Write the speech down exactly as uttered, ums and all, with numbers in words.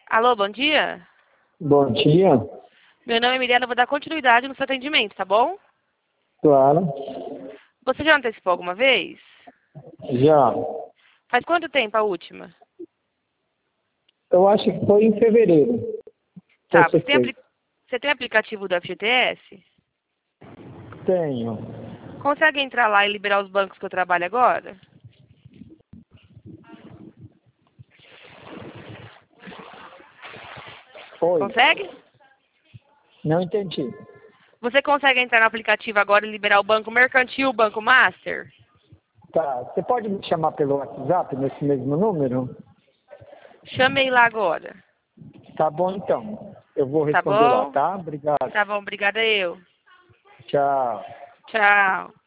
Alô, bom dia? Bom dia. Meu nome é Mirella, eu vou dar continuidade no seu atendimento, tá bom? Claro. Você já antecipou alguma vez? Já. Faz quanto tempo a última? Eu acho que foi em fevereiro. Tá, Você você tem, fez. apli... você tem aplicativo do F G T S? Tenho. Consegue entrar lá e liberar os bancos que eu trabalho agora? Oi. Consegue? Não entendi. Você consegue entrar no aplicativo agora e liberar o Banco Mercantil, o Banco Master? Tá. Você pode me chamar pelo WhatsApp nesse mesmo número? Chamei lá agora. Tá bom, então. Eu vou Tá responder lá, bom? tá? Obrigado. Tá bom, obrigada eu. Tchau. Tchau.